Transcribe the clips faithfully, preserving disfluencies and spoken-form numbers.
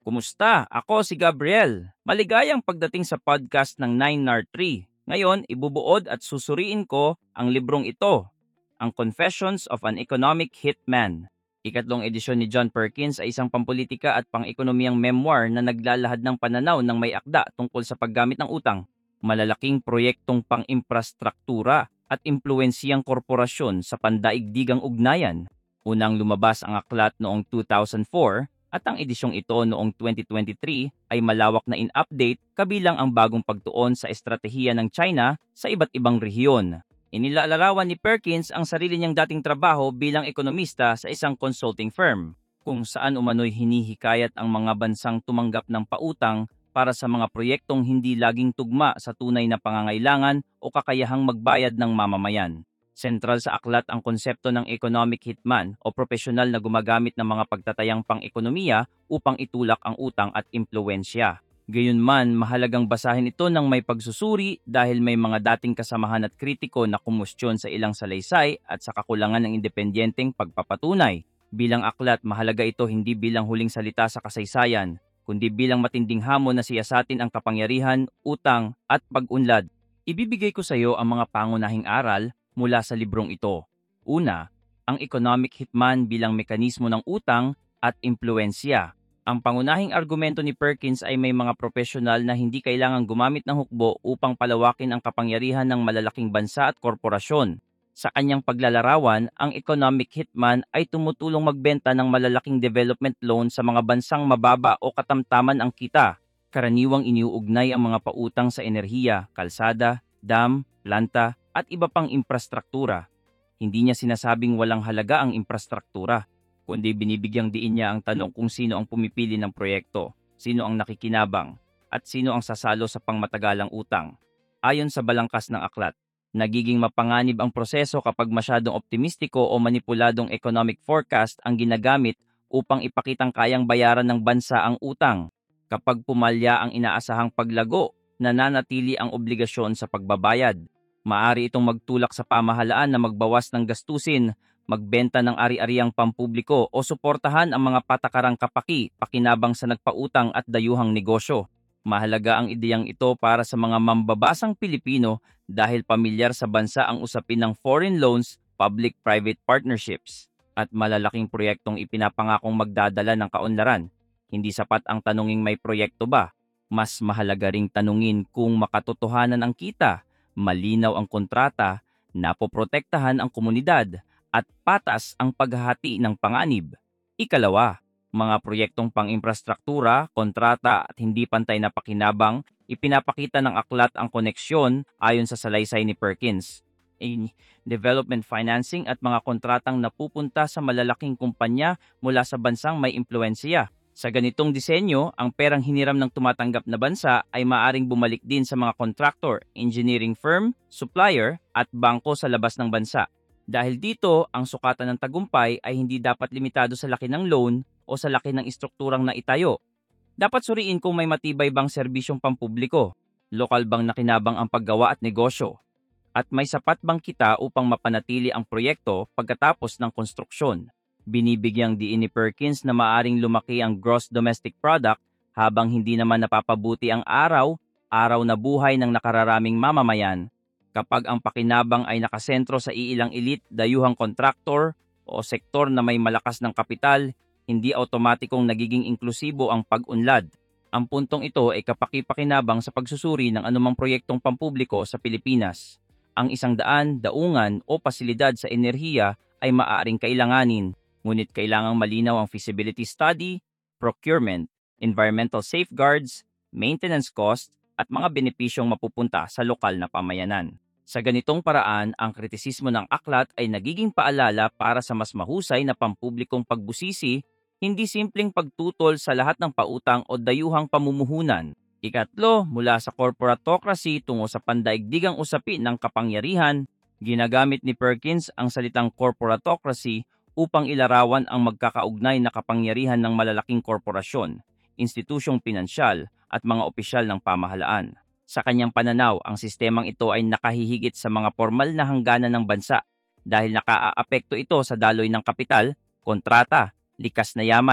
Kumusta? Ako si Gabriel. Maligayang pagdating sa podcast ng nine nar three. Ngayon, ibubuod at susuriin ko ang librong ito, ang Confessions of an Economic Hitman. Ikatlong edisyon ni John Perkins ay isang pampolitika at pang-ekonomiyang memoir na naglalahad ng pananaw ng may akda tungkol sa paggamit ng utang, malalaking proyektong pang-imprastruktura at impluensiyang korporasyon sa pandaigdigang ugnayan. Unang lumabas ang aklat noong two thousand four at ang edisyong ito noong twenty twenty-three ay malawak na in-update kabilang ang bagong pagtuon sa estratehiya ng China sa iba't ibang rehiyon. Inilalarawan ni Perkins ang sarili niyang dating trabaho bilang ekonomista sa isang consulting firm, kung saan umano'y hinihikayat ang mga bansang tumanggap ng pautang para sa mga proyektong hindi laging tugma sa tunay na pangangailangan o kakayahang magbayad ng mamamayan. Sentral sa aklat ang konsepto ng economic hitman o profesional na gumagamit ng mga pagtatayang pang-ekonomiya upang itulak ang utang at impluensya. Gayunman, mahalagang basahin ito ng may pagsusuri dahil may mga dating kasamahan at kritiko na kumustyon sa ilang salaysay at sa kakulangan ng independenteng pagpapatunay. Bilang aklat, mahalaga ito hindi bilang huling salita sa kasaysayan, kundi bilang matinding hamon na siyasatin ang kapangyarihan, utang at pag-unlad. Ibibigay ko sa iyo ang mga pangunahing aral mula sa librong ito. Una, ang economic hitman bilang mekanismo ng utang at impluensya. Ang pangunahing argumento ni Perkins ay may mga profesional na hindi kailangang gumamit ng hukbo upang palawakin ang kapangyarihan ng malalaking bansa at korporasyon. Sa kanyang paglalarawan, ang economic hitman ay tumutulong magbenta ng malalaking development loan sa mga bansang mababa o katamtaman ang kita. Karaniwang iniuugnay ang mga pautang sa enerhiya, kalsada, dam, planta, at iba pang infrastruktura. Hindi niya sinasabing walang halaga ang infrastruktura, kundi binibigyang diin niya ang tanong kung sino ang pumipili ng proyekto, sino ang nakikinabang, at sino ang sasalo sa pangmatagalang utang. Ayon sa balangkas ng aklat, nagiging mapanganib ang proseso kapag masyadong optimistiko o manipuladong economic forecast ang ginagamit upang ipakitang kayang bayaran ng bansa ang utang. Kapag pumalya ang inaasahang paglago, nananatili ang obligasyon sa pagbabayad. Maari itong magtulak sa pamahalaan na magbawas ng gastusin, magbenta ng ari-ariang pampubliko o suportahan ang mga patakarang kapaki, pakinabang sa nagpautang at dayuhang negosyo. Mahalaga ang ideyang ito para sa mga mambabasang Pilipino dahil pamilyar sa bansa ang usapin ng foreign loans, public-private partnerships, at malalaking proyektong ipinapangakong magdadala ng kaunlaran. Hindi sapat ang tanunging may proyekto ba? Mas mahalaga ring tanungin kung makatotohanan ang kita, malinaw ang kontrata, napoprotektahan ang komunidad, at patas ang paghahati ng panganib. Ikalawa, mga proyektong pang-infrastruktura, kontrata at hindi pantay na pakinabang, ipinapakita ng aklat ang koneksyon ayon sa salaysay ni Perkins. In development financing at mga kontratang napupunta sa malalaking kumpanya mula sa bansang may impluensya. Sa ganitong disenyo, ang perang hiniram ng tumatanggap na bansa ay maaring bumalik din sa mga contractor, engineering firm, supplier at bangko sa labas ng bansa. Dahil dito, ang sukatan ng tagumpay ay hindi dapat limitado sa laki ng loan o sa laki ng istrukturang naitayo. Dapat suriin kung may matibay bang serbisyong pampubliko, lokal bang nakinabang ang paggawa at negosyo, at may sapat bang kita upang mapanatili ang proyekto pagkatapos ng konstruksyon. Binibigyang diin ni Perkins na maaring lumaki ang gross domestic product habang hindi naman napapabuti ang araw, araw na buhay ng nakararaming mamamayan. Kapag ang pakinabang ay nakasentro sa iilang elite, dayuhang kontraktor o sektor na may malakas ng kapital, hindi automatikong nagiging inklusibo ang pag-unlad. Ang puntong ito ay kapaki-pakinabang sa pagsusuri ng anumang proyektong pampubliko sa Pilipinas. Ang isang daan, daungan o pasilidad sa enerhiya ay maaaring kailanganin, ngunit kailangang malinaw ang feasibility study, procurement, environmental safeguards, maintenance cost, at mga benepisyong mapupunta sa lokal na pamayanan. Sa ganitong paraan, ang kritisismo ng aklat ay nagiging paalala para sa mas mahusay na pampublikong pagbusisi, hindi simpleng pagtutol sa lahat ng pautang o dayuhang pamumuhunan. Ikatlo, mula sa corporatocracy tungo sa pandaigdigang usapin ng kapangyarihan, ginagamit ni Perkins ang salitang corporatocracy upang ilarawan ang magkakaugnay na kapangyarihan ng malalaking korporasyon, institusyong pinansyal at mga opisyal ng pamahalaan. Sa kanyang pananaw, ang sistemang ito ay nakahihigit sa mga formal na hangganan ng bansa dahil nakaaapekto ito sa daloy ng kapital, kontrata, likas na yaman,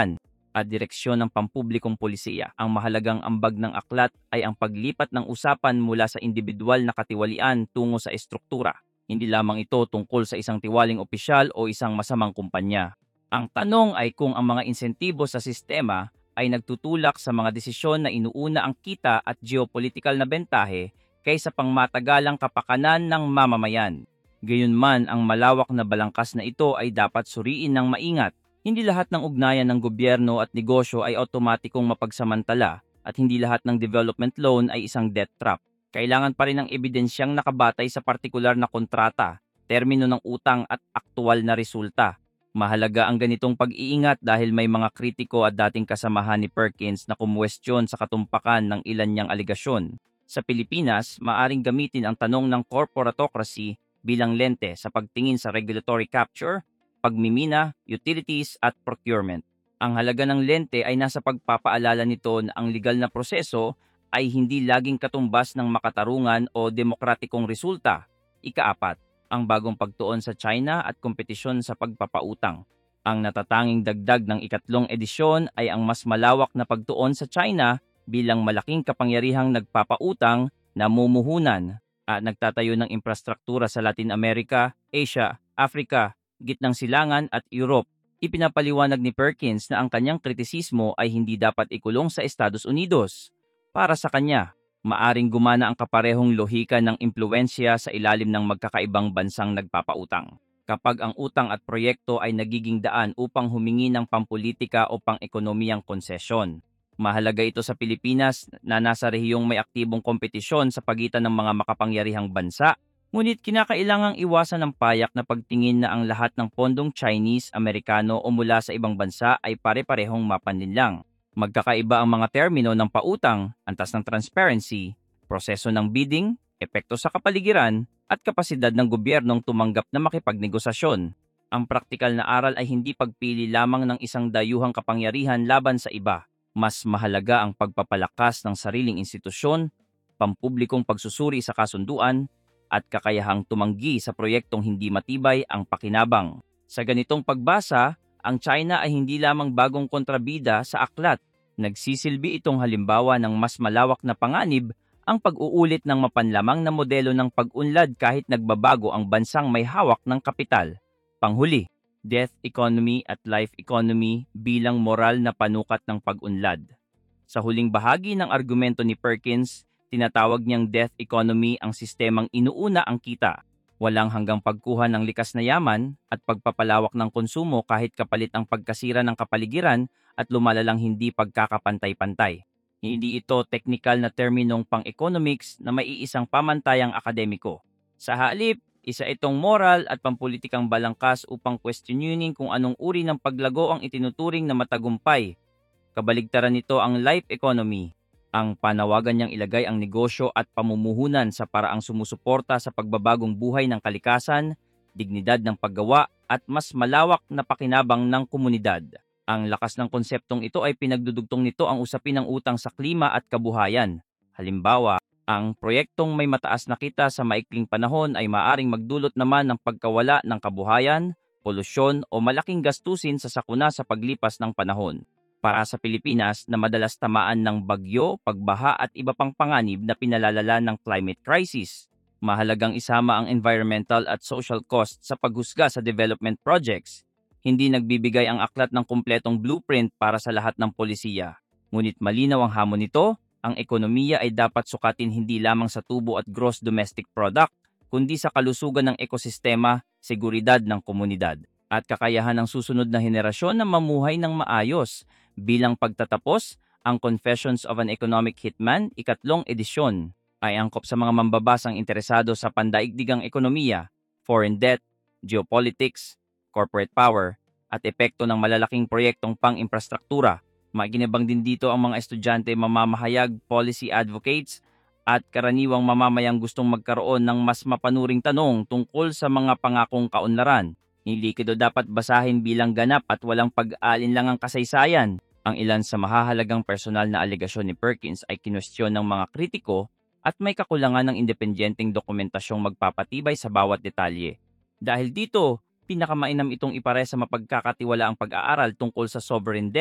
at direksyon ng pampublikong pulisiya. Ang mahalagang ambag ng aklat ay ang paglipat ng usapan mula sa individual na katiwalian tungo sa estruktura. Hindi lamang ito tungkol sa isang tiwaling opisyal o isang masamang kumpanya. Ang tanong ay kung ang mga insentibo sa sistema ay nagtutulak sa mga desisyon na inuuna ang kita at geopolitikal na bentahe kaysa pangmatagalang kapakanan ng mamamayan. Gayunman, ang malawak na balangkas na ito ay dapat suriin ng maingat. Hindi lahat ng ugnayan ng gobyerno at negosyo ay otomatikong mapagsamantala at hindi lahat ng development loan ay isang debt trap. Kailangan pa rin ng ebidensyang nakabatay sa partikular na kontrata, termino ng utang at aktual na resulta. Mahalaga ang ganitong pag-iingat dahil may mga kritiko at dating kasamahan ni Perkins na kumwestiyon sa katumpakan ng ilan niyang aligasyon. Sa Pilipinas, maaring gamitin ang tanong ng corporatocracy bilang lente sa pagtingin sa regulatory capture, pagmimina, utilities at procurement. Ang halaga ng lente ay nasa pagpapaalala nito na ang legal na proseso ay hindi laging katumbas ng makatarungan o demokratikong resulta. Ikaapat, ang bagong pagtuon sa China at kompetisyon sa pagpapautang. Ang natatanging dagdag ng ikatlong edisyon ay ang mas malawak na pagtuon sa China bilang malaking kapangyarihang nagpapautang, namumuhunan, at nagtatayo ng infrastruktura sa Latin America, Asia, Africa, Gitnang Silangan at Europe. Ipinapaliwanag ni Perkins na ang kanyang kritisismo ay hindi dapat ikulong sa Estados Unidos. Para sa kanya, maaring gumana ang kaparehong lohika ng impluensya sa ilalim ng magkakaibang bansang nagpapautang. Kapag ang utang at proyekto ay nagiging daan upang humingi ng pampolitika o pang-ekonomiyang konsesyon. Mahalaga ito sa Pilipinas na nasa rehiyong may aktibong kompetisyon sa pagitan ng mga makapangyarihang bansa. Ngunit kinakailangang iwasan ng payak na pagtingin na ang lahat ng pondong Chinese, Amerikano o mula sa ibang bansa ay pare-parehong mapanlinlang. Magkakaiba ang mga termino ng pautang, antas ng transparency, proseso ng bidding, epekto sa kapaligiran, at kapasidad ng gobyernong tumanggap na makipagnegosasyon. Ang praktikal na aral ay hindi pagpili lamang ng isang dayuhang kapangyarihan laban sa iba. Mas mahalaga ang pagpapalakas ng sariling institusyon, pampublikong pagsusuri sa kasunduan, at kakayahang tumanggi sa proyektong hindi matibay ang pakinabang. Sa ganitong pagbasa, ang China ay hindi lamang bagong kontrabida sa aklat. Nagsisilbi itong halimbawa ng mas malawak na panganib, ang pag-uulit ng mapanlamang na modelo ng pag-unlad kahit nagbabago ang bansang may hawak ng kapital. Panghuli, death economy at life economy bilang moral na panukat ng pag-unlad. Sa huling bahagi ng argumento ni Perkins, tinatawag niyang death economy ang sistemang inuuna ang kita. Walang hanggang pagkuha ng likas na yaman at pagpapalawak ng konsumo kahit kapalit ang pagkasira ng kapaligiran at lumalalang hindi pagkakapantay-pantay. Hindi ito teknikal na terminong pang-economics na may iisang pamantayang akademiko. Sa halip, isa itong moral at pampulitikang balangkas upang questionin kung anong uri ng paglago ang itinuturing na matagumpay. Kabaligtaran nito ang life economy. Ang panawagan niyang ilagay ang negosyo at pamumuhunan sa paraang sumusuporta sa pagbabagong buhay ng kalikasan, dignidad ng paggawa at mas malawak na pakinabang ng komunidad. Ang lakas ng konseptong ito ay pinagdudugtong nito ang usapin ng utang sa klima at kabuhayan. Halimbawa, ang proyektong may mataas na kita sa maikling panahon ay maaring magdulot naman ng pagkawala ng kabuhayan, polusyon o malaking gastusin sa sakuna sa paglipas ng panahon. Para sa Pilipinas na madalas tamaan ng bagyo, pagbaha at iba pang panganib na pinalalala ng climate crisis, mahalagang isama ang environmental at social cost sa paghusga sa development projects. Hindi nagbibigay ang aklat ng kumpletong blueprint para sa lahat ng polisiya. Ngunit malinaw ang hamon nito, ang ekonomiya ay dapat sukatin hindi lamang sa tubo at gross domestic product, kundi sa kalusugan ng ekosistema, seguridad ng komunidad, at kakayahan ng susunod na henerasyon na mamuhay ng maayos. Bilang pagtatapos, ang Confessions of an Economic Hitman, ikatlong edisyon, ay angkop sa mga mambabasang interesado sa pandaigdigang ekonomiya, foreign debt, geopolitics, corporate power, at epekto ng malalaking proyektong pang-infrastruktura. Maginabang din dito ang mga estudyante, mamamahayag, policy advocates, at karaniwang mamamayang gustong magkaroon ng mas mapanuring tanong tungkol sa mga pangakong kaunlaran. Hindi ito dapat basahin bilang ganap at walang pag-aalinlangang kasaysayan. Ang ilan sa mahahalagang personal na alegasyon ni Perkins ay kinwestiyon ng mga kritiko at may kakulangan ng independenteng dokumentasyong magpapatibay sa bawat detalye. Dahil dito, pinakamainam itong ipare sa mapagkakatiwalaang pag-aaral tungkol sa sovereign debt,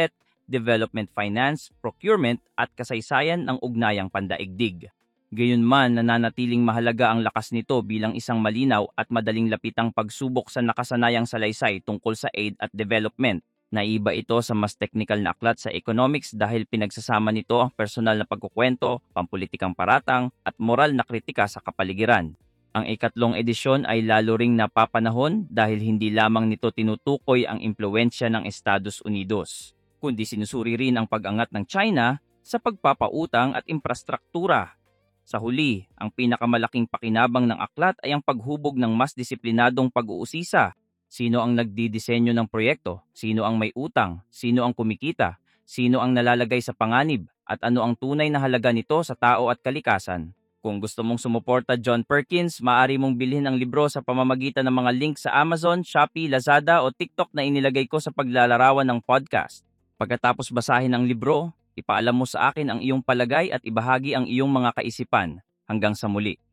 development finance, procurement at kasaysayan ng ugnayang pandaigdig. Gayunman, nananatiling mahalaga ang lakas nito bilang isang malinaw at madaling lapitang pagsubok sa nakasanayang salaysay tungkol sa aid at development. Naiba ito sa mas technical na aklat sa economics dahil pinagsasama nito ang personal na pagkukwento, pampulitikang paratang, at moral na kritika sa kapaligiran. Ang ikatlong edisyon ay lalo ring napapanahon dahil hindi lamang nito tinutukoy ang impluensya ng Estados Unidos, kundi sinusuri rin ang pag-angat ng China sa pagpapautang at infrastruktura. Sa huli, ang pinakamalaking pakinabang ng aklat ay ang paghubog ng mas disiplinadong pag-uusisa. Sino ang nagdidisenyo ng proyekto? Sino ang may utang? Sino ang kumikita? Sino ang nalalagay sa panganib? At ano ang tunay na halaga nito sa tao at kalikasan? Kung gusto mong sumuporta John Perkins, maaari mong bilhin ang libro sa pamamagitan ng mga link sa Amazon, Shopee, Lazada o TikTok na inilagay ko sa paglalarawan ng podcast. Pagkatapos basahin ang libro, ipaalam mo sa akin ang iyong palagay at ibahagi ang iyong mga kaisipan. Hanggang sa muli.